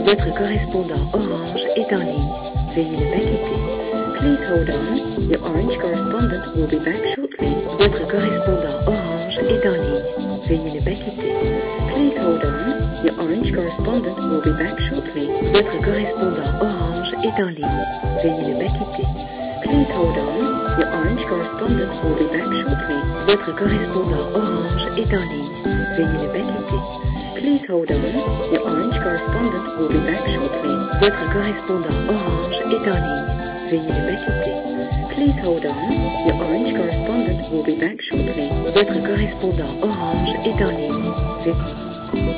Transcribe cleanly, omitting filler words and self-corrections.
Votre correspondant Orange est en ligne. Veuillez ne pas quitter. Please hold on. Your Orange correspondent will be back shortly. Votre correspondant Orange est en ligne. Veuillez ne pas quitter. Please hold on. Your Orange correspondent will be back shortly. Votre correspondant Orange est en ligne. Veuillez ne pas quitter. Please hold on. Your Orange correspondent will be back shortly. Votre correspondant Orange est en ligne. Veuillez ne pas quitter. Please hold on. Your Orange correspondent will be back shortly. Votre correspondant Orange est en ligne. Veuillez ne pas quitter. Please hold on. Your Orange correspondent will be back shortly. Votre correspondant Orange est en ligne. Veuillez